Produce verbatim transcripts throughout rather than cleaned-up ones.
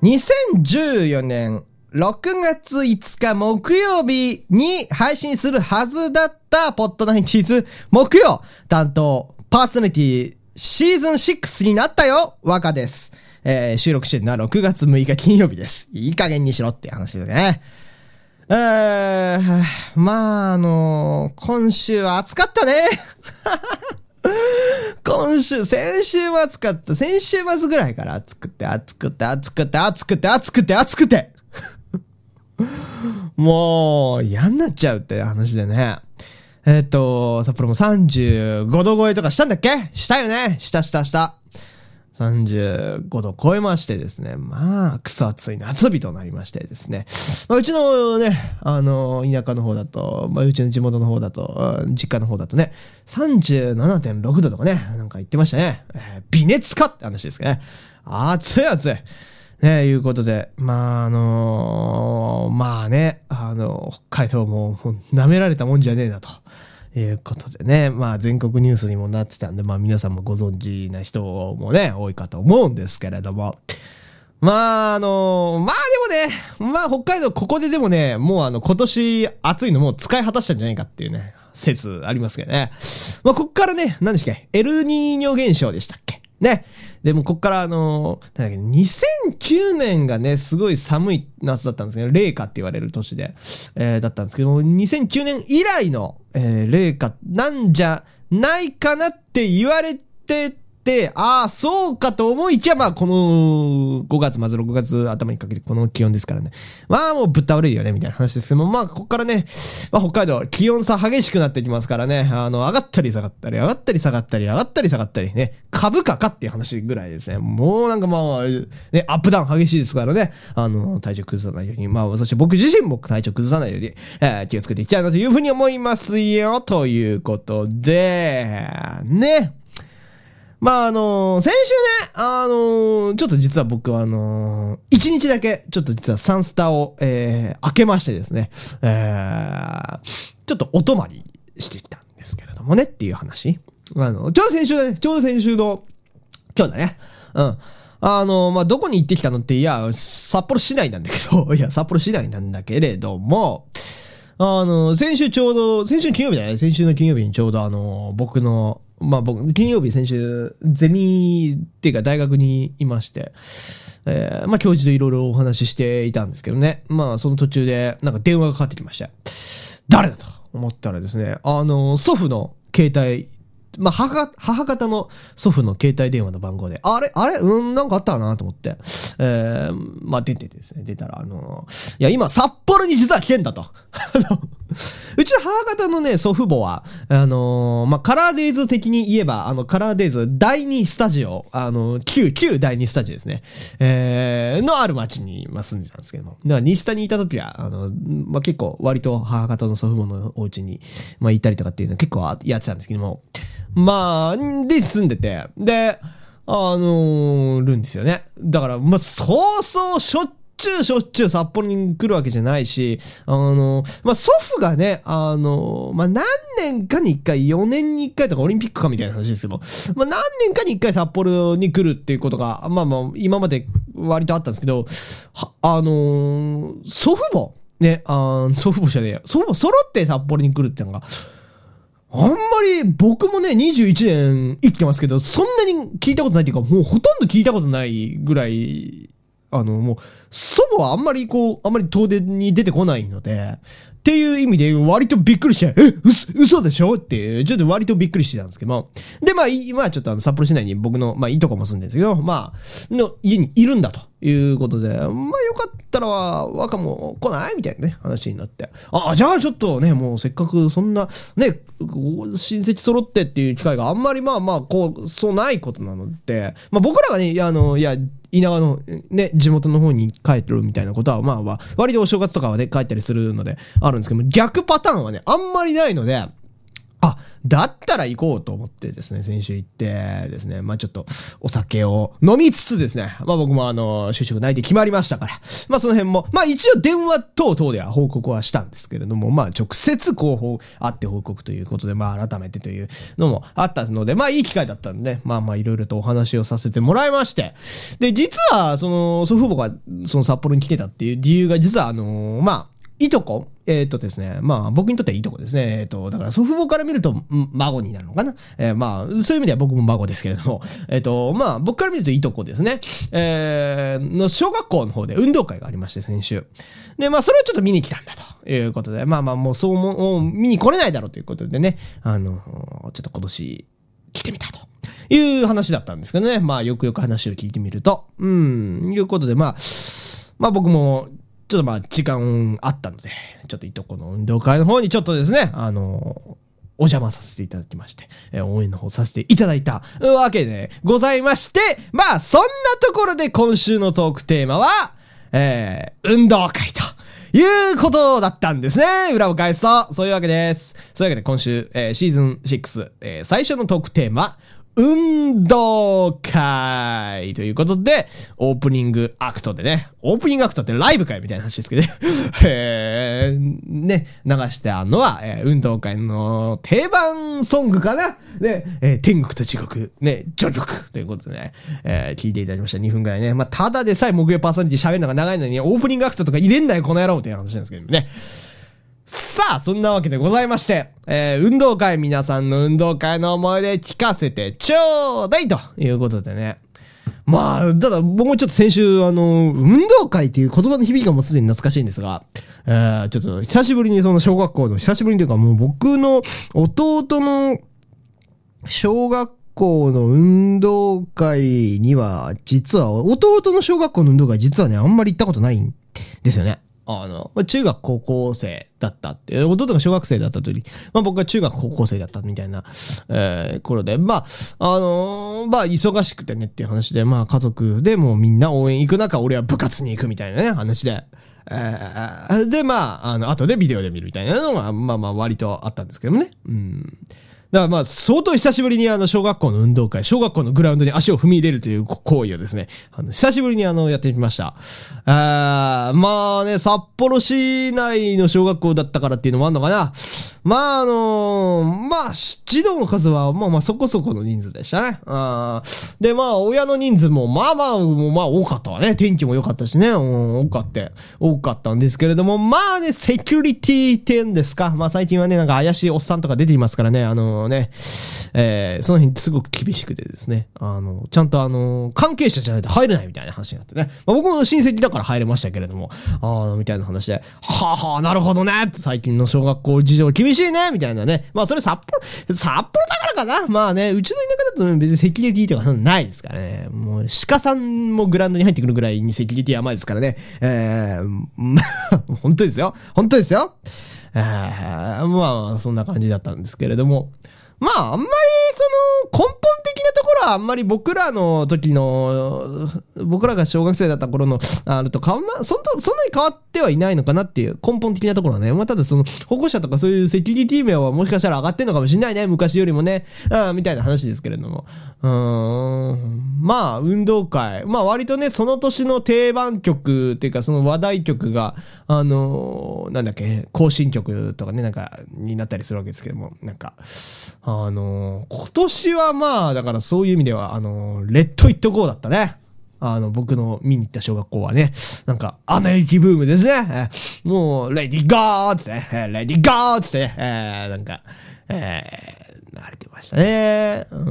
にせんじゅうよねんろくがついつか木曜日に配信するはずだったポッドナインティーズ木曜担当パーソナリティシーズンシックスになったよ、若です。えー、収録してるのはろくがつむいか金曜日です。いい加減にしろって話ですね。えー、まあ、あのー、今週は暑かったね。今週、先週は暑かった。先週末ぐらいから暑くて、暑くて、暑くて、暑くて、暑くて、暑くて。もう、嫌になっちゃうって話でね。えっと、札幌もさんじゅうごど超えとかしたんだっけ？したよね？したしたした。さんじゅうごど超えましてですね。まあ、くそ暑い夏日となりましてですね。まあ、うちのね、あの、田舎の方だと、まあ、うちの地元の方だと、実家の方だとね、さんじゅうななてんろくどとかね、なんか言ってましたね。えー、微熱かって話ですね。暑い暑い。ね、いうことで、まあ、あのー、まあね、あの、北海道も、もう舐められたもんじゃねえなと。いうことでね、まあ全国ニュースにもなってたんで、まあ皆さんもご存知な人もね、多いかと思うんですけれども。まああの、まあでもね、まあ北海道ここででもね、もうあの今年暑いのもう使い果たしたんじゃないかっていうね、説ありますけどね。まあこっからね、何でしたっけ、エルニーニョ現象でしたっけね。でもこっからあの、なんだっけ、にせんきゅうねんがね、すごい寒い夏だったんですけど、冷夏って言われる年で、えー、だったんですけども、にせんきゅうねん以来の、えー、冷夏なんじゃないかなって言われてて、ああ、そうかと思いきや、まあ、このごがつ末ろくがつ頭にかけてこの気温ですからね。まあ、もうぶっ倒れるよね、みたいな話ですけども、まあ、ここからね、まあ、北海道、気温差激しくなってきますからね、あの、上がったり下がったり、上がったり下がったり、上がったり下がったり、ね、株価かっていう話ぐらいですね。もうなんかまあ、ね、アップダウン激しいですからね、あの、体調崩さないように、まあ、そして僕自身も体調崩さないように、えー、気をつけていきたいなというふうに思いますよ、ということで、ね。まああのー、先週ね、あのー、ちょっと実は僕はあのー、一日だけ、ちょっと実はサンスタを、えー、開けましてですね、えー、ちょっとお泊まりしてきたんですけれどもねっていう話。あの、ちょうど先週ね、ちょうど先週の、今日だね。うん。あの、まあ、どこに行ってきたのって、いや、札幌市内なんだけど、いや、札幌市内なんだけれども、あの、先週ちょうど、先週金曜日だね、先週の金曜日にちょうどあの、僕の、まあ僕、金曜日先週、ゼミっていうか大学にいまして、えー、まあ教授といろいろお話ししていたんですけどね。まあその途中でなんか電話がかかってきまして、誰だと思ったらですね、あの、祖父の携帯、まあ母、母方の祖父の携帯電話の番号で、あれあれうん、なんかあったかなと思って、えー、まあ出てですね、出たら、あの、いや今札幌に実は来てんだと。うちの母方のね、祖父母は、あのー、まあ、カラーデイズ的に言えば、あの、カラーデイズだいにスタジオ、あの、旧、旧だいにスタジオですね。えー、のある町に、まあ、住んでたんですけども。だから、ニスタにいた時は、あの、まあ、結構、割と母方の祖父母のお家に、まあ、いたりとかっていうのは結構やってたんですけども。まあ、で、住んでて、で、あのー、るんですよね。だから、まあ、そうそう、しょっしょっちゅうしょっちゅう札幌に来るわけじゃないし、あの、まあ、祖父がね、あの、まあ、何年かに一回、よねんに一回とかオリンピックかみたいな話ですけど、まあ、何年かに一回札幌に来るっていうことが、まあまあ、今まで割とあったんですけど、は、あの、祖父母、ね、あ祖父母じゃねえや、祖父母揃って札幌に来るっていうのが、あんまり僕もね、にじゅういちねん生きてますけど、そんなに聞いたことないっていうか、もうほとんど聞いたことないぐらい、あの、もう、祖母はあんまりこう、あんまり遠出に出てこないので、っていう意味で割とびっくりして、え、嘘、嘘でしょっていう、ちょっと割とびっくりしてたんですけども。で、まあ、今はちょっとあの、札幌市内に僕の、まあ、いとこも住んでるんですけど、まあ、の家にいるんだということで、まあ、よかったら、若も来ないみたいなね、話になって。ああ、じゃあちょっとね、もうせっかくそんな、ね、親戚揃ってっていう機会があんまりまあまあ、こう、そうないことなので、まあ僕らがね、いや、あの、いや、田舎のね、地元の方に帰るみたいなことは、まあまあ、割とお正月とかはね、帰ったりするので、あるんですけども、逆パターンはね、あんまりないので、あ、 だったら行こうと思ってですね、先週行ってですね、まあちょっとお酒を飲みつつですね、まあ僕もあの、就職内定決まりましたから、まあその辺も、まあ一応電話等々では報告はしたんですけれども、まあ直接広報あって報告ということで、まあ改めてというのもあったので、まあいい機会だったんで、まあまあいろいろとお話をさせてもらいまして、で、実はその祖父母がその札幌に来てたっていう理由が実はあの、まあ、いとこえっとですね、まあ僕にとってはいいとこですね。えっと、だから祖父母から見ると孫になるのかな。えー、まあ、そういう意味では僕も孫ですけれども、えっと、まあ僕から見るといとこですね。えー、の小学校の方で運動会がありまして、先週。で、まあそれをちょっと見に来たんだということで、まあまあもうそうも、もう見に来れないだろうということでね、あの、ちょっと今年来てみたという話だったんですけどね。まあよくよく話を聞いてみると、うん、いうことで、まあ、まあ僕も、ちょっとまあ時間あったので、ちょっといとこの運動会の方にちょっとですね、あの、お邪魔させていただきまして、えー、応援の方させていただいたわけでございまして、まあそんなところで今週のトークテーマは、えー、運動会ということだったんですね。裏を返すと、そういうわけです。そういうわけで今週、えー、シーズンろく、えー、最初のトークテーマ、運動会ということで、オープニングアクトでね、オープニングアクトってライブ会みたいな話ですけどね、えー、ね、流してあるのは、えー、運動会の定番ソングかなね、えー、天国と地獄、ね、序曲ということでね、えー、聞いていただきました。にふんくらいね。まあ、ただでさえ木曜パーソナリティ喋るのが長いのに、オープニングアクトとか入れんなよ、この野郎っていう話なんですけどね。さあ、そんなわけでございまして、えー、運動会、皆さんの運動会の思い出聞かせてちょうだいということでね。まあ、ただ僕もちょっと先週、あの、運動会っていう言葉の響きがもうすでに懐かしいんですが、えー、ちょっと久しぶりにその小学校の、久しぶりにというかもう僕の弟の小学校の運動会には、実は、弟の小学校の運動会実はね、あんまり行ったことないんですよね。あの、中学高校生だったって、弟が小学生だった時に、まあ僕が中学高校生だったみたいな、えー、頃で、まあ、あのー、まあ忙しくてねっていう話で、まあ家族でもうみんな応援行く中、俺は部活に行くみたいなね、話で、えー、で、まあ、あの、後でビデオで見るみたいなのが、まあまあ割とあったんですけどもね。うん。だからまあ、相当久しぶりにあの、小学校の運動会、小学校のグラウンドに足を踏み入れるという行為をですね、あの、久しぶりにあの、やってみました。あー、まあね、札幌市内の小学校だったからっていうのもあるのかな。まああのー、まあ、児童の数はまあまあそこそこの人数でしたね。あで、まあ、親の人数もまあまあ、もうまあ多かったわね。天気も良かったしね、うん、多かった、多かったんですけれども、まあね、セキュリティって言うんですか。まあ最近はね、なんか怪しいおっさんとか出ていますからね、あのー、ね、えー、その辺すごく厳しくてですね、あの、ちゃんとあの、関係者じゃないと入れないみたいな話になってね。まあ、僕も親戚だから入れましたけれども、ああ、みたいな話で、はあはあ、なるほどねって最近の小学校事情厳しいねみたいなね。まあそれ札幌、札幌だからかな。まあね、うちの田舎だと別にセキュリティとかないですからね。もう鹿さんもグラウンドに入ってくるぐらいにセキュリティ甘いですからね。えー、本当ですよ。本当ですよ。えー、まあ、そんな感じだったんですけれども。まあ、あんまり、その、根本的なところはあんまり僕らの時の、僕らが小学生だった頃の、あると変わんま、そんと、そんなに変わってはいないのかなっていう根本的なところはね。まあ、ただその、保護者とかそういうセキュリティ面はもしかしたら上がってんのかもしれないね。昔よりもね。あみたいな話ですけれども。うーん。まあ、運動会。まあ、割とね、その年の定番曲っていうか、その話題曲が、あのー、なんだっけ、行進曲とかね、なんか、になったりするわけですけども、なんか、あのー、今年はまあ、だからそういう意味では、あのー、レッド・イット・ゴーだったね。あの、僕の見に行った小学校はね、なんか、アナ雪ブームですね。えもう、レディ・ゴーつって、レディ・ゴーつって、えー、なんか、えー、慣れてましたね。うん。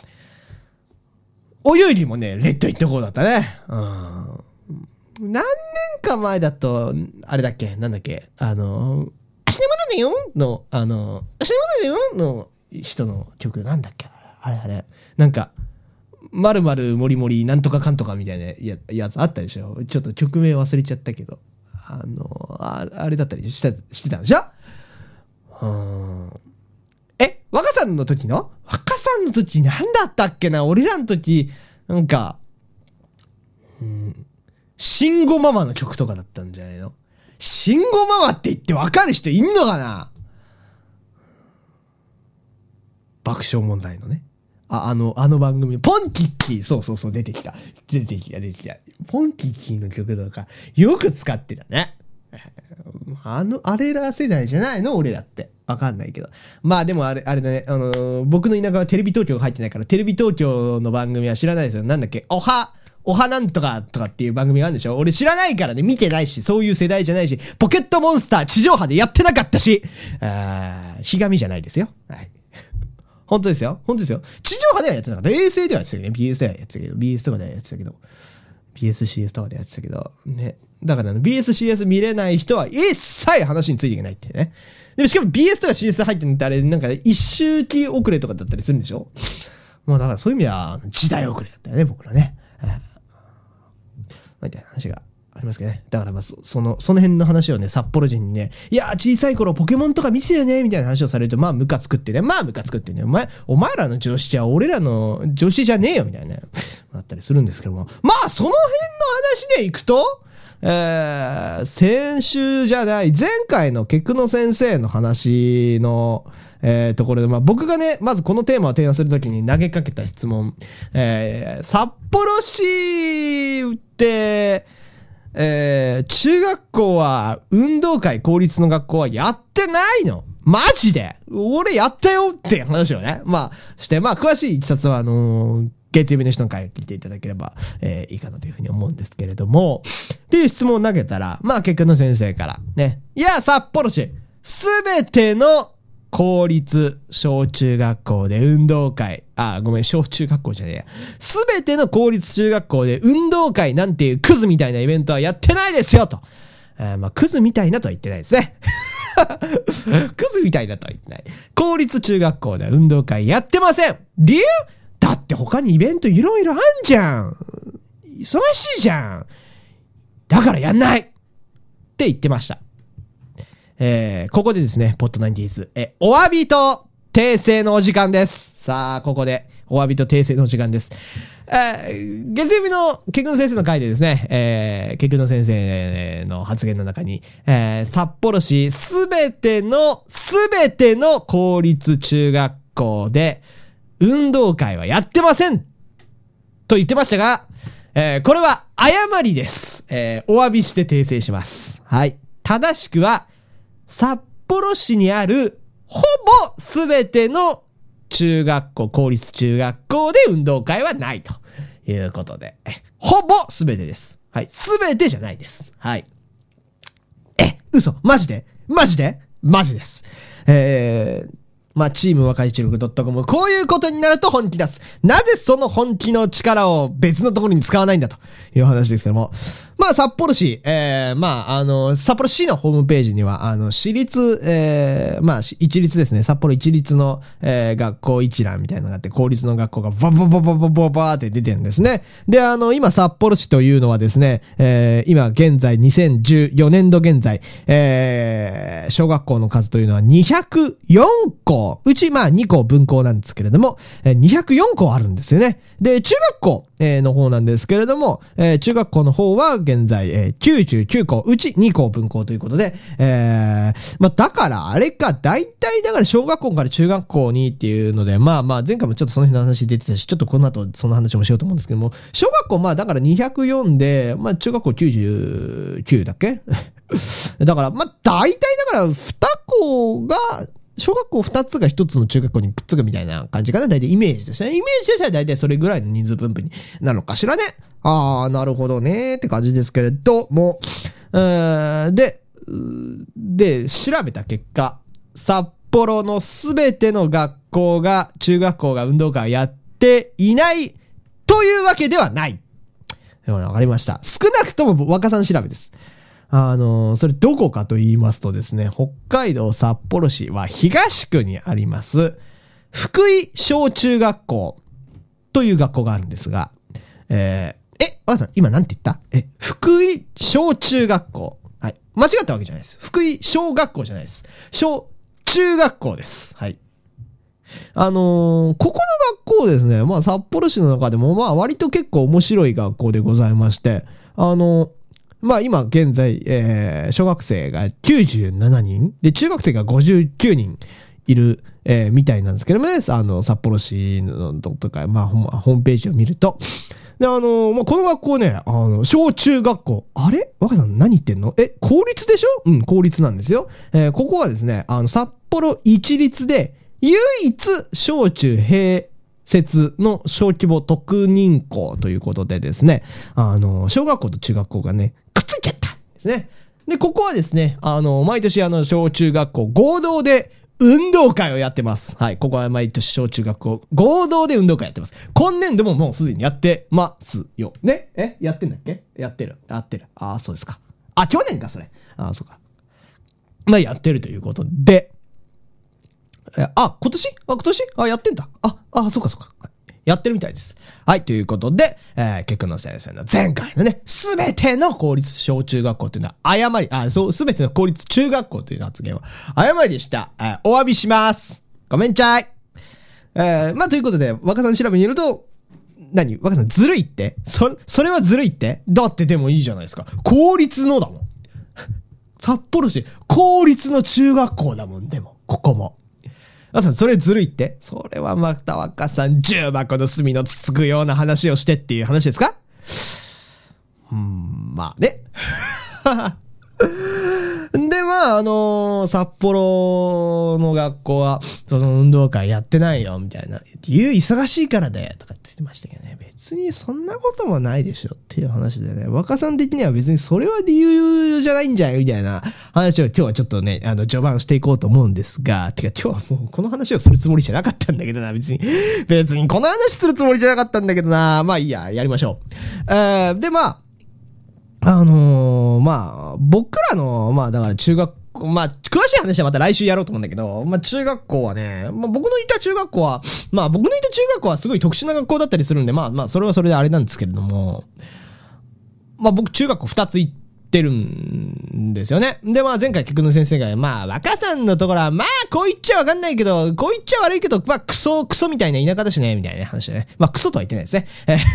お遊戯もね、レッド・イット・ゴーだったね。うん。何年か前だと、あれだっけ、なんだっけ、あのー、足のまだだよの、あの、足のまだだよの人の曲なんだっけあれあれ。なんか、まるまるもりもりなんとかかんとかみたいな や, やつあったでしょ。ちょっと曲名忘れちゃったけど。あの、あ, あれだったりしたしてたんでしょうん。え、若さんの時の若さんの時なんだったっけな俺らの時、なんか、うん、慎吾ママの曲とかだったんじゃないの慎吾ママって言ってわかる人いんのかな爆笑問題のね。あ、あの、あの番組、ポンキッキー、そうそうそう、出てきた。出てきた、出てきた。ポンキッキーの曲とか、よく使ってたね。あの、あれら世代じゃないの俺らって。わかんないけど。まあでもあれ、あれだね、あのー、僕の田舎はテレビ東京が入ってないから、テレビ東京の番組は知らないですよ。なんだっけ、おは、おはなんとかとかっていう番組があるんでしょ？俺知らないからね、見てないし、そういう世代じゃないし、ポケットモンスター地上波でやってなかったし、あー、ひがみじゃないですよ。はい。本当ですよ。本当ですよ。地上波ではやってなかった。衛星ではやってたけどね。ビーエス ではやってたけど、ビーエス とかではやってたけど、ビーエスシーエス とかでやってたけど、ね。だからあの ビーエスシーエス 見れない人は一切話についていけないってね。でもしかも ビーエス とか シーエス 入ってるのってあれなんか一周期遅れとかだったりするんでしょ？もうだからそういう意味では時代遅れだったよね、僕らね。みたいな話がありますけどね。だからまあそ、その、その辺の話をね、札幌人にね、いや、小さい頃ポケモンとか見せてよね、みたいな話をされると、まあ、ムカつくってね、まあ、ムカつくってね、お前、お前らの常識は俺らの常識じゃねえよ、みたいな、なったりするんですけども。まあ、その辺の話でいくと、えー、先週じゃない、前回のケクノ先生の話の、えー、ところで、まあ、僕がね、まずこのテーマを提案するときに投げかけた質問、えー、札幌市って、えー、中学校は運動会公立の学校はやってないの？マジで俺やったよっていう話をね、まあ、して、まあ、詳しいいきさつは、あのー、月曜日の人の回を聞いていただければ、えー、いいかなというふうに思うんですけれども、っていう質問を投げたら、まあ、結局の先生から、ね、いや、札幌市、すべての公立小中学校で運動会、あ、ごめん、小中学校じゃねえや。すべての公立中学校で運動会なんていうクズみたいなイベントはやってないですよと。あまあ、クズみたいなとは言ってないですね。クズみたいなとは言ってない。公立中学校で運動会やってません。理由？だって他にイベントいろいろあんじゃん。忙しいじゃん。だからやんないって言ってました。えー、ここでですね、ポッドナインティーズ、え、お詫びと訂正のお時間です。さあ、ここで、お詫びと訂正のお時間です。えー、月曜日のケクノ先生の回でですね、えー、ケクノ先生の発言の中に、えー、札幌市すべての、すべての公立中学校で、運動会はやってませんと言ってましたが、えー、これは誤りです。えー、お詫びして訂正します。はい。正しくは、札幌市にあるほぼすべての中学校、公立中学校で運動会はないということで、ほぼすべてです。はい。すべてじゃないです。はい。え、嘘マジでマジでマジです。えー、まあ、チーム若い中国 .com こういうことになると本気出す。なぜその本気の力を別のところに使わないんだという話ですけども。まあ、札幌市、えー、まあ、あの、札幌市のホームページには、あの、私立、えー、まあ、一律ですね。札幌一律の、えー、学校一覧みたいなのがあって、公立の学校がバババババババーって出てるんですね。で、あの、今、札幌市というのはですね、えー、今、現在、にせんじゅうよねんど現在、えー、小学校の数というのはにひゃくよんこう。うち、まあ、にこ分校なんですけれども、にひゃくよんこあるんですよね。で、中学校、えー、の方なんですけれども、えー、中学校の方は、現在、えー、きゅうじゅうきゅうこ、うちにこ分校ということで、えー、まあ、だから、あれか、大体、だから小学校から中学校にっていうので、まあまあ、前回もちょっとその辺の話出てたし、ちょっとこの後その話もしようと思うんですけども、小学校、まあ、だからにひゃくよんで、まあ、中学校きゅうじゅうきゅうだっけだから、まあ、大体だから、に校が、小学校ふたつがひとつの中学校にくっつくみたいな感じかな。大体イメージとしてね。イメージとしては大体それぐらいの人数分布になるのかしらね。あー、なるほどねーって感じですけれども、えー、で、で、調べた結果、札幌のすべての学校が、中学校が運動会をやっていないというわけではない。わかりました。少なくとも若さん調べです。あの、それどこかと言いますとですね、北海道札幌市は東区にあります、福井小中学校という学校があるんですが、えー、え、わざさん、今なんて言った？え、福井小中学校。はい。間違ったわけじゃないです。福井小学校じゃないです。小中学校です。はい。あのー、ここの学校ですね、まあ札幌市の中でもまあ割と結構面白い学校でございまして、あのー、まあ今現在、えー、小学生がきゅうじゅうななにんで、中学生がごじゅうきゅうにんいる、 えー、みたいなんですけどもね、あの、札幌市のとか、まあ、ホームページを見ると。で、あの、まあ、この学校ね、あの、小中学校。あれ若さん何言ってんの？え、公立でしょ？うん、公立なんですよ。えー、ここはですね、あの、札幌一律で、唯一小中併設の小規模特認校ということでですね、あの、小学校と中学校がね、くっついちゃったんですね。で、ここはですね、あの、毎年あの、小中学校合同で運動会をやってます。はい。ここは毎年小中学校合同で運動会やってます。今年度ももうすでにやってますよ。ね？え？やってんだっけ？やってる。やってる。ああ、そうですか。あ、去年か、それ。ああ、そうか。まあ、やってるということで、あ、今年あ、今年あ、やってんだ。あ、あ、そうかそうか。やってるみたいです。はい、ということで、えー、結の先生の前回のね、すべての公立小中学校というのは誤り、あ、そう、すべての公立中学校という発言は誤りでした。えー、お詫びします。ごめんちゃい。えー、まあ、ということで、若さん調べによると、何若さんずるいってそ、それはずるいってだってでもいいじゃないですか。公立のだもん。札幌市、公立の中学校だもん、でも、ここも。若さん、それずるいってそれはまた若さん、重箱の隅のつつくような話をしてっていう話ですか？うーん、まあね。で、まあ、あのー、札幌の学校は、その運動会やってないよ、みたいな。理由忙しいからだよ、とかって言ってましたけどね。別にそんなこともないでしょっていう話でね。若さん的には別にそれは理由じゃないんじゃん、みたいな話を今日はちょっとね、あの、序盤していこうと思うんですが、てか今日はもうこの話をするつもりじゃなかったんだけどな、別に。別にこの話するつもりじゃなかったんだけどな。まあいいや、やりましょう。えー、で、まあ、あのー、まあ、僕らの、まあ、だから中学校、まあ、詳しい話はまた来週やろうと思うんだけど、まあ、中学校はね、まあ、僕のいた中学校は、まあ、僕のいた中学校はすごい特殊な学校だったりするんで、まあ、まあ、それはそれであれなんですけれども、まあ、僕中学校二つ行ってるんですよね。で、まあ、前回菊野先生が、まあ、若さんのところは、まあ、こう言っちゃわかんないけど、こう言っちゃ悪いけど、まあ、クソ、クソみたいな田舎だしね、みたいな話でね。まあ、クソとは言ってないですね。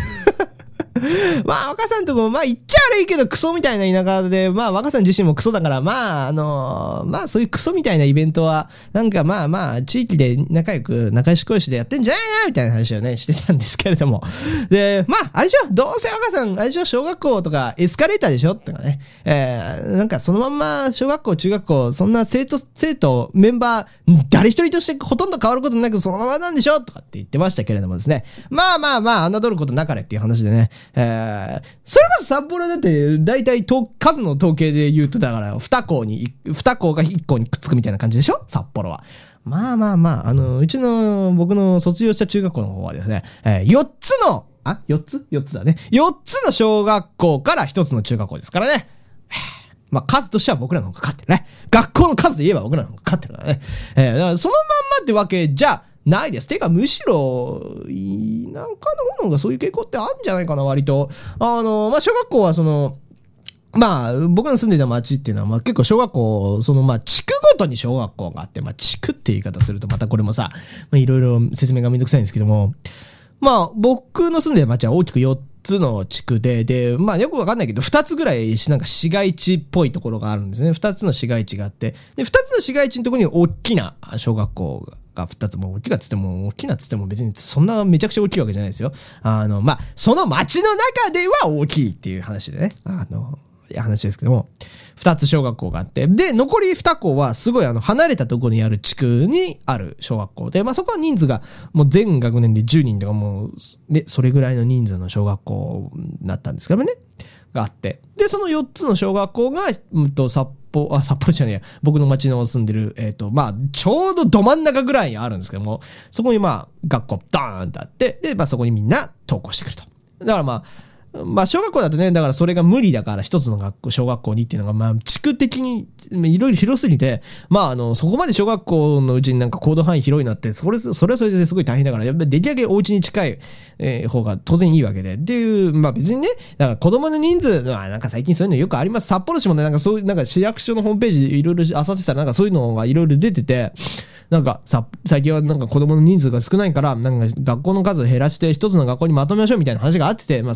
まあ、若さんとこも、まあ、言っちゃ悪いけど、クソみたいな田舎で、まあ、若さん自身もクソだから、まあ、あのー、まあ、そういうクソみたいなイベントは、なんかまあまあ、地域で仲良く、仲良し恋しでやってんじゃないな、みたいな話をね、してたんですけれども。で、まあ、あれでしょ、どうせ若さん、あれでしょ、小学校とかエスカレーターでしょとかね。えー、なんかそのまんま、小学校、中学校、そんな生徒、生徒、メンバー、誰一人としてほとんど変わることなく、そのままなんでしょとかって言ってましたけれどもですね。まあまあまあ、侮ることなかれっていう話でね。えー、それこそ札幌だって、だいたい数の統計で言うと、だから、二校に、二校が一校にくっつくみたいな感じでしょ札幌は。まあまあまあ、あの、うちの、僕の卒業した中学校の方はですね、えー、四つの、あ、四つ四つだね。四つの小学校から一つの中学校ですからね。まあ、数としては僕らの方が勝ってるね。学校の数で言えば僕らの方が勝ってるからね。えー、だからそのまんまってわけじゃないです。てか、むしろ、田舎の方がそういう傾向ってあるんじゃないかな、割と。あの、まあ、小学校はその、まあ、僕の住んでた町っていうのは、まあ結構小学校、そのまあ地区ごとに小学校があって、まあ地区って言い方するとまたこれもさ、まあいろいろ説明がめんどくさいんですけども、まあ僕の住んでる町は大きくよっつの地区で、で、まあよくわかんないけど、ふたつぐらいなんか市街地っぽいところがあるんですね。ふたつの市街地があって、で、ふたつの市街地のところに大きな小学校がふたつも大きなつっても、大きなつっても別にそんなめちゃくちゃ大きいわけじゃないですよ。あの、まあ、その町の中では大きいっていう話でね。あの、いや話ですけども、二つ小学校があって、で、残り二校はすごいあの、離れたところにある地区にある小学校で、まあそこは人数がもう全学年でじゅうにんとかもう、ね、それぐらいの人数の小学校になったんですけどね、があって、で、そのよっつの小学校が、うんと、札幌、あ、札幌じゃねえや、僕の町の住んでる、えっと、まあ、ちょうどど真ん中ぐらいにあるんですけども、そこにまあ、学校ドーンとあって、で、まあそこにみんな登校してくると。だからまあ、まあ、小学校だとね、だからそれが無理だから一つの学校、小学校にっていうのが、まあ、地区的にいろいろ広すぎて、まあ、あの、そこまで小学校のうちになんか行動範囲広いなって、それ、それはそれですごい大変だから、やっぱりできるだけお家に近い、えー、方が当然いいわけで。っていう、まあ別にね、だから子供の人数、まあなんか最近そういうのよくあります。札幌市もね、なんかそういう、なんか市役所のホームページでいろいろ漁ってたら、なんかそういうのがいろいろ出てて、なんかさ、最近はなんか子供の人数が少ないから、なんか学校の数を減らして一つの学校にまとめましょうみたいな話があってて、まあその方が子供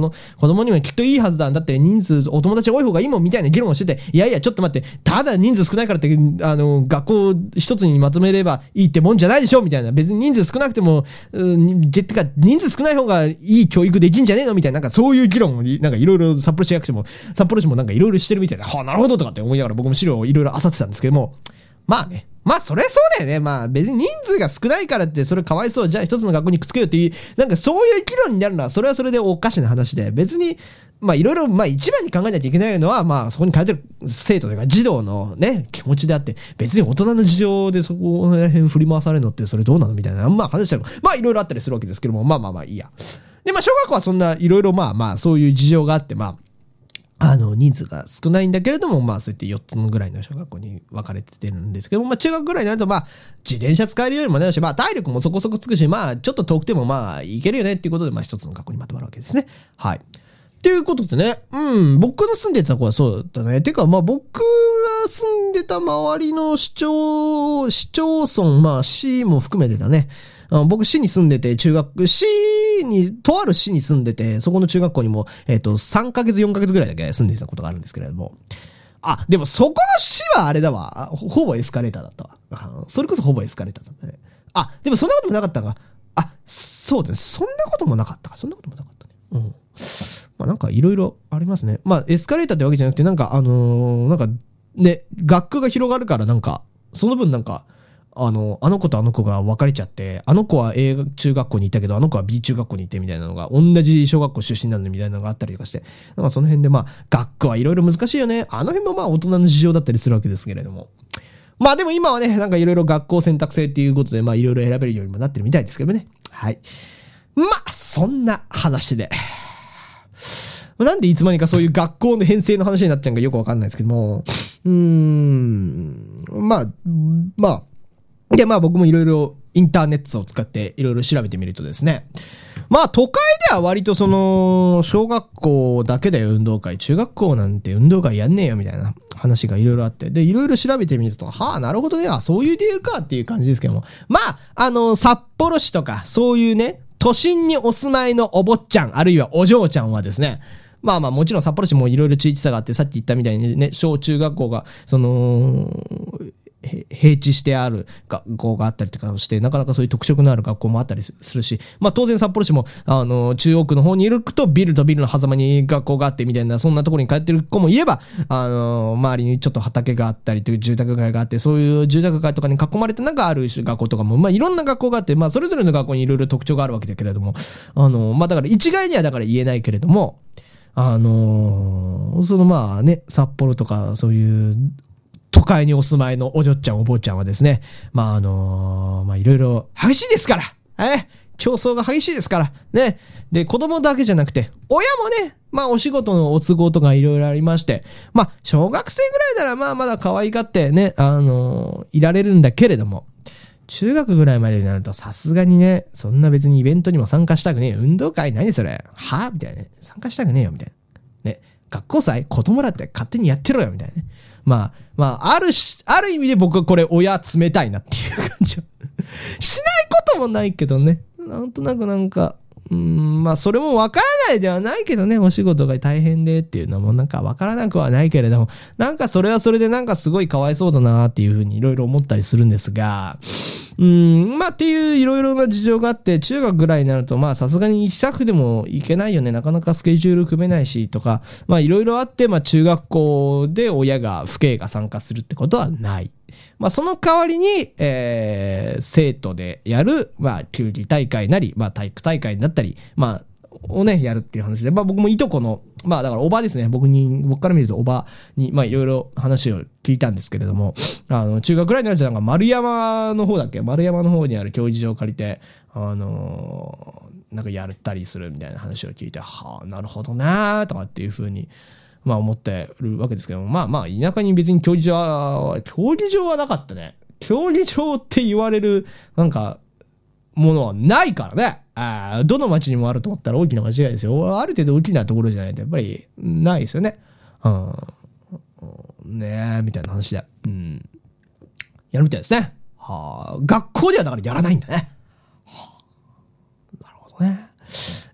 の子供にもきっといいはずだ。だって人数、お友達多い方がいいもんみたいな議論をしてて、いやいや、ちょっと待って、ただ人数少ないからって、あの、学校一つにまとめればいいってもんじゃないでしょみたいな。別に人数少なくても、うん、てか、人数少ない方がいい教育できんじゃねえのみたいな、なんかそういう議論を、なんかいろいろ札幌市役所も、札幌市もなんかいろいろしてるみたいな、はあ、なるほどとかって思いながら僕も資料をいろいろ漁ってたんですけども、まあね。まあそれはそうだよね。まあ別に人数が少ないからってそれかわいそう。じゃあ一つの学校にくっつけようっていう、なんかそういう議論になるのはそれはそれでおかしな話で、別に、まあいろいろ、まあ一番に考えなきゃいけないのは、まあそこに通ってる生徒というか児童のね、気持ちであって、別に大人の事情でそこら辺振り回されるのってそれどうなのみたいな、まあ話したら、まあいろいろあったりするわけですけども、まあまあまあいいや。で、まあ小学校はそんないろいろまあまあそういう事情があって、まあ、あの、人数が少ないんだけれども、まあ、そうやってよっつぐらいの小学校に分かれてるんですけども、まあ、中学ぐらいになると、まあ、自転車使えるようにもなるし、まあ、体力もそこそこつくし、まあ、ちょっと遠くても、まあ、行けるよねっていうことで、まあ、一つの学校にまとまるわけですね。はい。っていうことでね、うん、僕の住んでた子はそうだったね。てか、まあ、僕が住んでた周りの市町、市町村、まあ、市も含めてだね。あの僕、市に住んでて、中学、市に、とある市に住んでて、そこの中学校にも、えっと、さんかげつ、よんかげつぐらいだけ住んでたことがあるんですけれども。あ、でもそこの市はあれだわ。ほほぼエスカレーターだったわ。それこそほぼエスカレーターだったね。あ、でもそんなこともなかったが。あ、そうです。そんなこともなかったか。そんなこともなかったね。うん。まあなんかいろいろありますね。まあエスカレーターってわけじゃなくて、なんかあのー、なんか、ね、学区が広がるからなんか、その分なんか、あの、あの子とあの子が別れちゃって、あの子は A 中学校にいたけど、あの子は B 中学校にいてみたいなのが、同じ小学校出身なのにみたいなのがあったりとかして、なんかその辺でまあ、学区はいろいろ難しいよね。あの辺もまあ大人の事情だったりするわけですけれども。まあでも今はね、なんかいろいろ学校選択制っていうことで、まあいろいろ選べるようにもなってるみたいですけどね。はい。まあ、そんな話で。なんでいつまにかそういう学校の編成の話になっちゃうのかよくわかんないですけども。うーん。まあ、まあ、で、まあ僕もいろいろインターネットを使っていろいろ調べてみるとですね。まあ都会では割とその、小学校だけで運動会、中学校なんて運動会やんねえよみたいな話がいろいろあって。で、いろいろ調べてみると、はあ、なるほどね。あ、そういう理由かっていう感じですけども。まあ、あの、札幌市とか、そういうね、都心にお住まいのお坊ちゃん、あるいはお嬢ちゃんはですね、まあまあもちろん札幌市もいろいろ地域差があって、さっき言ったみたいにね、小中学校が、その、平地してある学校があったりとかして、なかなかそういう特色のある学校もあったりするし、まあ当然札幌市も、あの、中央区の方にいるとビルとビルの狭間に学校があってみたいな、そんなところに通ってる子もいれば、あの、周りにちょっと畑があったりという住宅街があって、そういう住宅街とかに囲まれてなんかある学校とかも、まあいろんな学校があって、まあそれぞれの学校にいろいろ特徴があるわけだけれども、あの、まあだから一概にはだから言えないけれども、あの、そのまあね、札幌とかそういう、都会にお住まいのお嬢ちゃんお坊ちゃんはですね、まああのー、まあいろいろ激しいですから、え競争が激しいですから、ね。で、子供だけじゃなくて、親もね、まあお仕事のお都合とかいろいろありまして、まあ小学生ぐらいならまあまだ可愛がってね、あのー、いられるんだけれども、中学ぐらいまでになるとさすがにね、そんな別にイベントにも参加したくねえ。運動会何それはみたいなね。参加したくねえよみたいな。ね。学校祭子供らって勝手にやってろよみたいなね。まあ、まあ、あるし、ある意味で僕はこれ親冷たいなっていう感じはしないこともないけどね。なんとなくなんか、うーん、まあそれもわからないではないけどね、お仕事が大変でっていうのもなんかわからなくはないけれども、なんかそれはそれでなんかすごいかわいそうだなっていうふうにいろいろ思ったりするんですが、うーん、まあっていういろいろな事情があって、中学ぐらいになるとまあさすがに行きたくても行けないよね、なかなかスケジュール組めないしとか、まあいろいろあって、まあ中学校で親が、父兄が参加するってことはない。まあその代わりに、えー、生徒でやる、まあ球技大会なり、まあ体育大会になったり、まあ、をね、やるっていう話で、まあ僕もいとこの、まあだからおばですね、僕に、僕から見るとおばに、まあいろいろ話を聞いたんですけれども、あの、中学ぐらいになるとなんか丸山の方だっけ丸山の方にある競技場を借りて、あのー、なんかやったりするみたいな話を聞いて、はあ、なるほどなーとかっていう風に、まあ思ってるわけですけども、まあまあ田舎に別に競技場は、競技場はなかったね。競技場って言われる、なんか、ものはないからね。ああ、どの町にもあると思ったら大きな間違いですよ。ある程度大きなところじゃないとやっぱりないですよね。うん。ねえ、みたいな話で。うん。やるみたいですね。はあ、学校ではだからやらないんだね。はあ、なるほどね。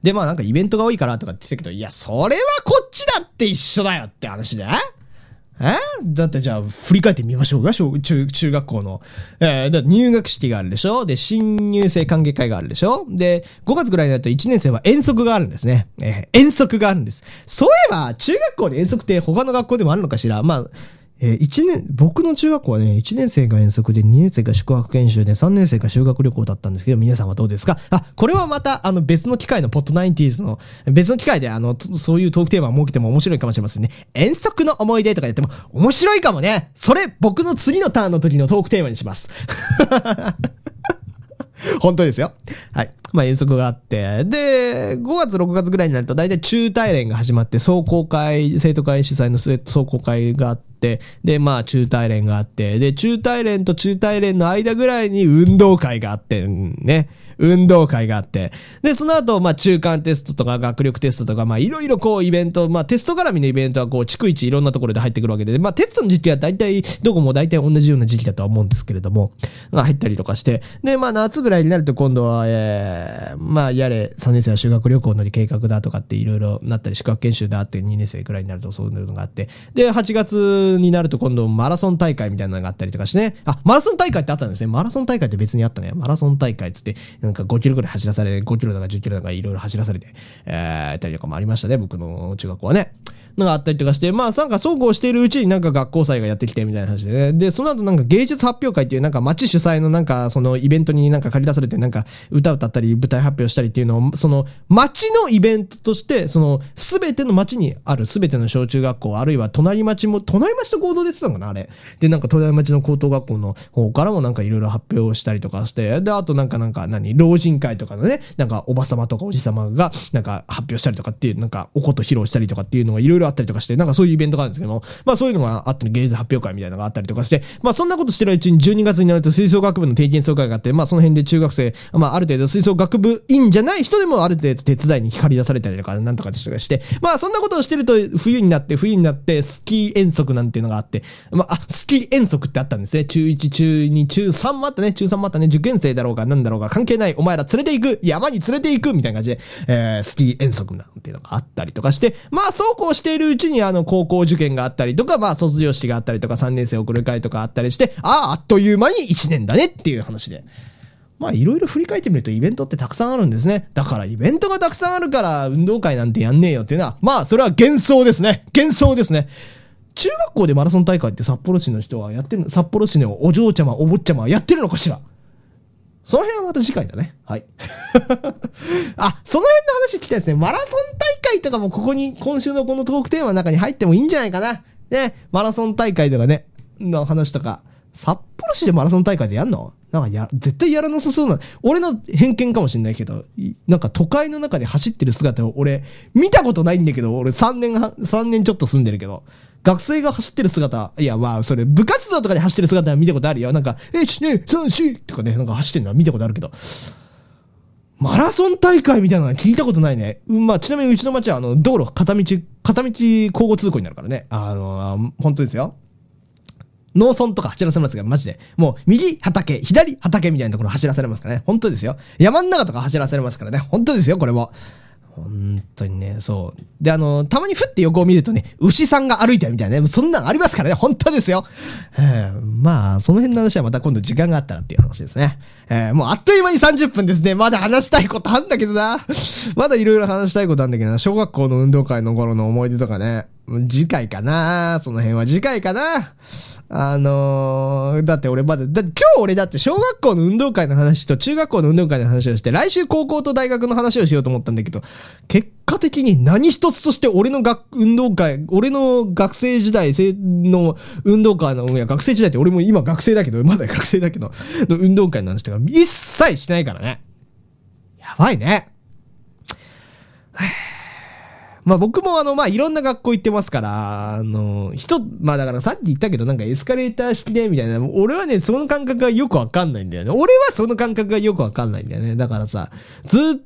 で、まあなんかイベントが多いからとかって言ってたけど、いや、それはこっちだって一緒だよって話で。えだってじゃあ、振り返ってみましょうか、小中、中学校の。えー、だ入学式があるでしょ。で、新入生歓迎会があるでしょ。で、ごがつぐらいになるといちねん生は遠足があるんですね。えー、遠足があるんです。そういえば、中学校で遠足って他の学校でもあるのかしら。まあ、えー、一年、僕の中学校はね、いちねん生が遠足で、にねん生が宿泊研修で、さんねん生が修学旅行だったんですけど、皆さんはどうですか？あ、これはまた、あの、別の機会のポッドナインティーズの、別の機会で、あの、そういうトークテーマを設けても面白いかもしれませんね。遠足の思い出とかやっても面白いかもね。それ、僕の次のターンの時のトークテーマにします。本当ですよ。はい。まあ遠足があって、で、ごがつ、ろくがつぐらいになると大体中大連が始まって、壮行会、生徒会主催の壮行会があって、で、まあ中大連があって、で、中大連と中大連の間ぐらいに運動会があって、ね。運動会があって。で、その後、まあ中間テストとか学力テストとか、まあいろいろこうイベント、まあテスト絡みのイベントはこう逐一いろんなところで入ってくるわけで、まあテストの時期は大体、どこも大体同じような時期だとは思うんですけれども、まあ入ったりとかして、で、まあ夏ぐらいになると今度は、えー、まあやれ、さんねん生は修学旅行の計画だとかっていろいろなったり、宿泊研修だってにねん生くらいになるとそういうのがあって、で、はちがつになると今度マラソン大会みたいなのがあったりとかしてね、あ、マラソン大会ってあったんですね。マラソン大会って別にあったね。マラソン大会つって、なんかごキロぐらい走らされ、ごキロとかじゅっキロとかいろいろ走らされて、えー、たりとかもありましたね、僕の中学校はね。のがあったりとかして、まあ、なんかそうこうしているうちになんか学校祭がやってきてみたいな話でね。で、その後なんか芸術発表会っていうなんか町主催のなんかそのイベントになんか借り出されてなんか歌歌ったり舞台発表したりっていうのを、その町のイベントとして、そのすべての町にあるすべての小中学校、あるいは隣町も、隣町と合同で言ってたのかな、あれ。で、なんか隣町の高等学校の方からもなんかいろいろ発表をしたりとかして、で、あとなんかなんか何、老人会とかのね、なんかおばさまとかおじさまがなんか発表したりとかっていう、なんかおこと披露したりとかっていうのがいろいろあったりとかして、なんかそういうイベントがあるんですけども、まあそういうのがあったり、芸術発表会みたいなのがあったりとかして、まあそんなことしてるうちにじゅうにがつになると吹奏楽部の定期演奏会があって、まあその辺で中学生、まあある程度吹奏楽部員じゃない人でもある程度手伝いに引かり出されたりとか、なんとかして、まあそんなことをしてると冬になって、冬になってスキー遠足なんていうのがあって、まあ、あ、スキー遠足ってあったんですね。中いち、中に、中さんもあったね。中さんもあったね。受験生だろうがなんだろうが関係ない。お前ら連れて行く。山に連れて行くみたいな感じで、えー、スキー遠足なんていうのがあったりとかして、まあそうこうしているうちにあの高校受験があったりとか、まあ卒業式があったりとか、さんねん生送る会とかあったりして、ああ、あっという間にいちねんだねっていう話で。まあいろいろ振り返ってみるとイベントってたくさんあるんですね。だからイベントがたくさんあるから運動会なんてやんねえよっていうのは、まあそれは幻想ですね。幻想ですね。中学校でマラソン大会って札幌市の人はやってる、札幌市のお嬢ちゃま、お坊ちゃまはやってるのかしら。その辺はまた次回だね。はい。あ、その辺の話聞きたいですね。マラソン大会とかもここに、今週のこのトークテーマの中に入ってもいいんじゃないかな。ね、マラソン大会とかね、の話とか。札幌市でマラソン大会でやんの？なんかや、絶対やらなさそうな。俺の偏見かもしれないけど、なんか都会の中で走ってる姿を俺、見たことないんだけど、俺さんねんは、さんねんちょっと住んでるけど、学生が走ってる姿、いやまあ、それ部活動とかで走ってる姿は見たことあるよ。なんか、いち、に、さん、よんとかね、なんか走ってるのは見たことあるけど、マラソン大会みたいなのは聞いたことないね。まあ、ちなみにうちの町はあの、道路、片道、片道交互通行になるからね。あの、本当ですよ。農村とか走らせますが、マジで。もう、右畑、左畑みたいなところ走らされますからね。本当ですよ。山ん中とか走らされますからね。本当ですよ、これも。本当にね、そう。で、あの、たまにふって横を見るとね、牛さんが歩いてるみたいなね、そんなのありますからね、本当ですよ。えー、まあ、その辺の話はまた今度時間があったらっていう話ですね。えー、もうあっという間にさんじゅっぷんですね。まだ話したいことあんだけどな。まだいろいろ話したいことあんだけどな。小学校の運動会の頃の思い出とかね。次回かな。その辺は次回かな。あのー、だって俺まだ、だって今日俺だって小学校の運動会の話と中学校の運動会の話をして、来週高校と大学の話をしようと思ったんだけど、結果的に何一つとして俺の学、運動会、俺の学生時代の運動会の、いや学生時代って俺も今学生だけど、まだ学生だけど、の運動会の話とか一切しないからね。やばいね。まあ僕もあの、まあいろんな学校行ってますから、あの、人、まあだからさっき言ったけどなんかエスカレーター式でみたいな、俺はね、その感覚がよくわかんないんだよね。俺はその感覚がよくわかんないんだよね。だからさ、ずっ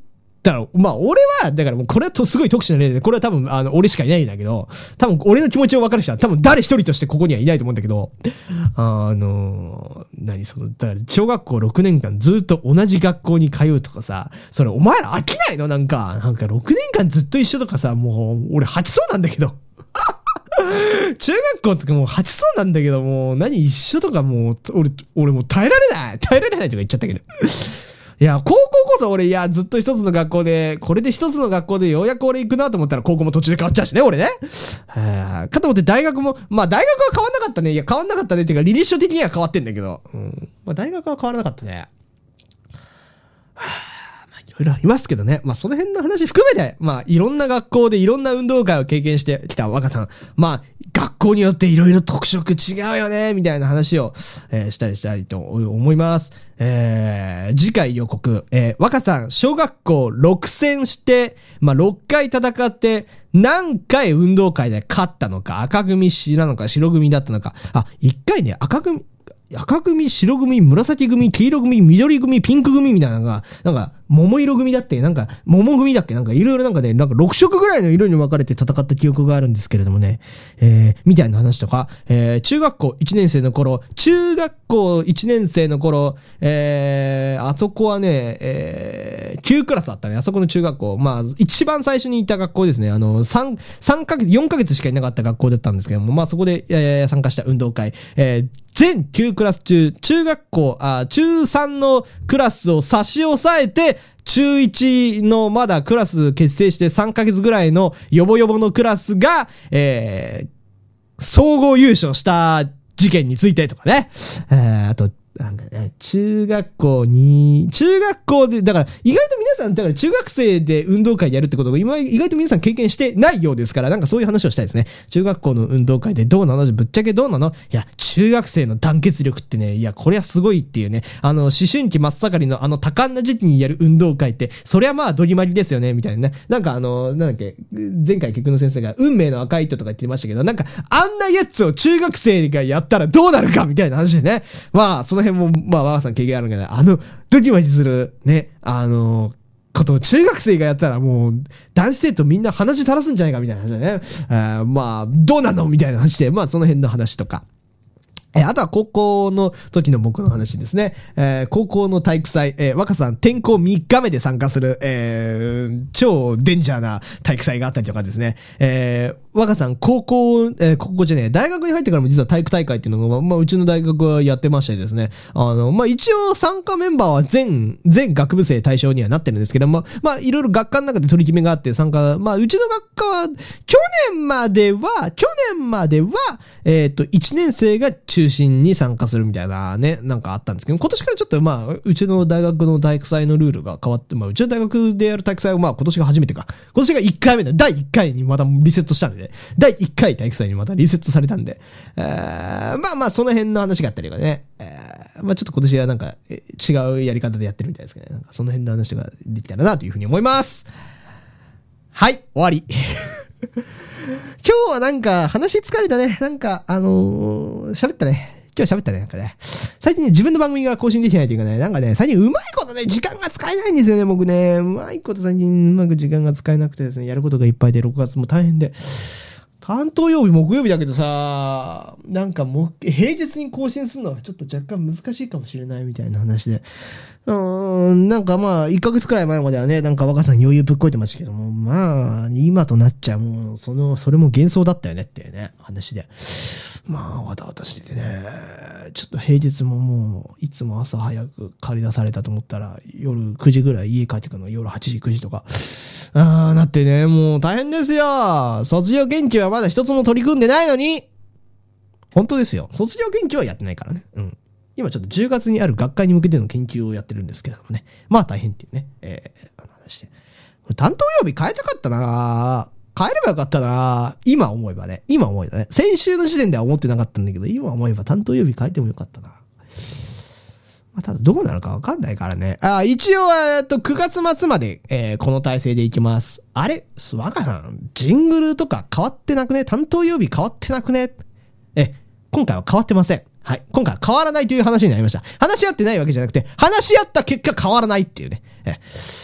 だから、まあ、俺は、だからもうこれはとすごい特殊な例で、これは多分、あの、俺しかいないんだけど、多分、俺の気持ちを分かる人は多分誰一人としてここにはいないと思うんだけど、あの、何その、だから、小学校ろくねんかんずっと同じ学校に通うとかさ、それお前ら飽きないのなんか、なんかろくねんかんずっと一緒とかさ、もう、俺吐きそうなんだけど。中学校とかもう吐きそうなんだけど、もう、何一緒とかもう、俺、俺もう耐えられない耐えられないとか言っちゃったけど。いや、高校こそ俺、いや、ずっと一つの学校で、これで一つの学校でようやく俺行くなと思ったら高校も途中で変わっちゃうしね、俺ね。はぁ、かと思って大学も、まあ大学は変わんなかったね。いや、変わんなかったねっていうか、履歴書的には変わってんだけど。うん。まあ大学は変わらなかったね。はぁ。いろいろありますけどね。まあ、その辺の話含めて、まあ、いろんな学校でいろんな運動会を経験してきた若さん。まあ、学校によっていろいろ特色違うよね、みたいな話を、えー、したりしたいと思います。えー、次回予告。えー、若さん、小学校ろく戦して、まあ、ろっかい戦って、何回運動会で勝ったのか、赤組なのか、白組だったのか。あ、いっかいね、赤組、赤組、白組、紫組、黄色組、緑組、ピンク組みたいなのが、なんか、桃色組だって、なんか、桃組だっけなんかいろいろなんかね、なんかろく色ぐらいの色に分かれて戦った記憶があるんですけれどもね、えー、みたいな話とか、えー、中学校いちねん生の頃、中学校いちねん生の頃、えー、あそこはね、えー、きゅうクラスあったね、あそこの中学校、まあ、一番最初にいた学校ですね、あの、3、3ヶ月、よんかげつしかいなかった学校だったんですけども、まあそこで、えー、参加した運動会、えー、全きゅうクラス中、中学校、あ、中さんのクラスを差し押さえて、中いちのまだクラス結成してさんかげつぐらいのヨボヨボのクラスが、えー、総合優勝した事件についてとかね。えー、あと、なんかね、中学校に、中学校で、だから意外と皆さん、だから中学生で運動会やるってことが今、意外と皆さん経験してないようですから、なんかそういう話をしたいですね。中学校の運動会でどうなの？ぶっちゃけどうなの？いや、中学生の団結力ってね、いや、これはすごいっていうね、あの、思春期真っ盛りのあの多感な時期にやる運動会って、そりゃまあドギマギですよね、みたいなね。なんかあの、なんだっけ、前回結局の先生が運命の赤い糸とか言ってましたけど、なんかあんなやつを中学生がやったらどうなるかみたいな話でね。まあ、その辺も、まあ、わーさん経験あるんだけど、あの、ドキマキする、ね、あの、ことを中学生がやったらもう、男子生徒みんな鼻血垂らすんじゃないかみたいな話だね。あまあ、どうなのみたいな話で、まあ、その辺の話とか。えー、あとは高校の時の僕の話ですね。えー、高校の体育祭、えー、若さん転校みっかめで参加する、えー、超デンジャーな体育祭があったりとかですね。えー、若さん高校、えー、高校じゃねえ、大学に入ってからも実は体育大会っていうのが、まあ、うちの大学はやってましてですね。あの、まあ、一応参加メンバーは全、全学部生対象にはなってるんですけども、まあ、いろいろ学科の中で取り決めがあって参加、まあ、うちの学科は、去年までは、去年までは、えっと、いちねん生が中心に参加するみたいなね、なんかあったんですけど、今年からちょっとまあ、うちの大学の体育祭のルールが変わって、まあ、うちの大学でやる体育祭はまあ、今年が初めてか。今年がいっかいめだ。だいいっかいにまたリセットしたんでね。だいいっかい体育祭にまたリセットされたんで、えー、まあまあ、その辺の話があったりとかね。えー、まあちょっと今年はなんか、違うやり方でやってるみたいですけどね。なんかその辺の話ができたらなというふうに思います。はい、終わり。今日はなんか話疲れたね。なんか、あのー、喋ったね。今日喋ったね、なんかね。最近ね、自分の番組が更新できないというかね、なんかね、最近うまいことね、時間が使えないんですよね、僕ね。うまいこと最近うまく時間が使えなくてですね、やることがいっぱいで、ろくがつも大変で。担当曜日、木曜日だけどさ、なんかもう、平日に更新するのはちょっと若干難しいかもしれないみたいな話で。うーん、なんかまあ、いっかげつくらい前まではね、なんか若さん余裕ぶっこいてましたけども、まあ、今となっちゃもう、その、それも幻想だったよねっていうね、話で。まあ、わたわたしててね、ちょっと平日ももう、いつも朝早く借り出されたと思ったら、夜くじぐらい家帰ってくるの、夜はちじ、くじとか。あー、なってね、もう大変ですよ。卒業研究はまだ一つも取り組んでないのに、本当ですよ。卒業研究はやってないからね。うん。今ちょっとじゅうがつにある学会に向けての研究をやってるんですけれどもね。まあ大変っていうね。えー、話して。担当曜日変えたかったな変えればよかったな今思えばね。今思えばね。先週の時点では思ってなかったんだけど、今思えば担当曜日変えてもよかったな。まあ、ただどうなるかわかんないからね。あ、一応、えっと、くがつ末まで、えー、この体制でいきます。あれ若さん、ジングルとか変わってなくね担当曜日変わってなくねえ、今回は変わってません。はい。今回は変わらないという話になりました。話し合ってないわけじゃなくて、話し合った結果変わらないっていうね。え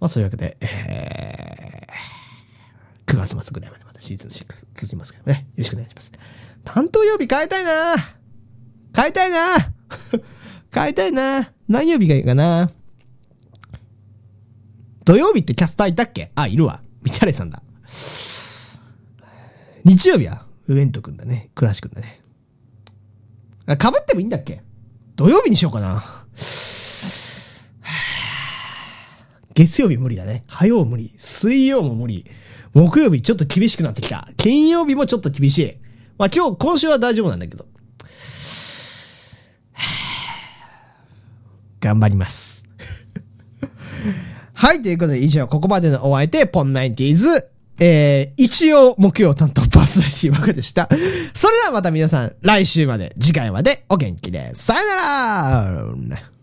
まあそういうわけで、えー、くがつ末ぐらいまでまたシーズンろく続きますけどね。よろしくお願いします。担当曜日変えたいな変えたいな変えたいな何曜日がいいかな。土曜日ってキャスターいたっけ？あ、いるわ。みたれさんだ。日曜日はウエントくんだね。クラシくんだね。あ、被ってもいいんだっけ？土曜日にしようかな。月曜日無理だね。火曜無理。水曜も無理。木曜日ちょっと厳しくなってきた。金曜日もちょっと厳しい。まあ今日、今週は大丈夫なんだけど。頑張ります。はい、ということで以上、ここまでのお相手、ポンナインティーズ、えー、一応木曜担当パーソナリティ枠でした。それではまた皆さん、来週まで、次回までお元気で。さよなら。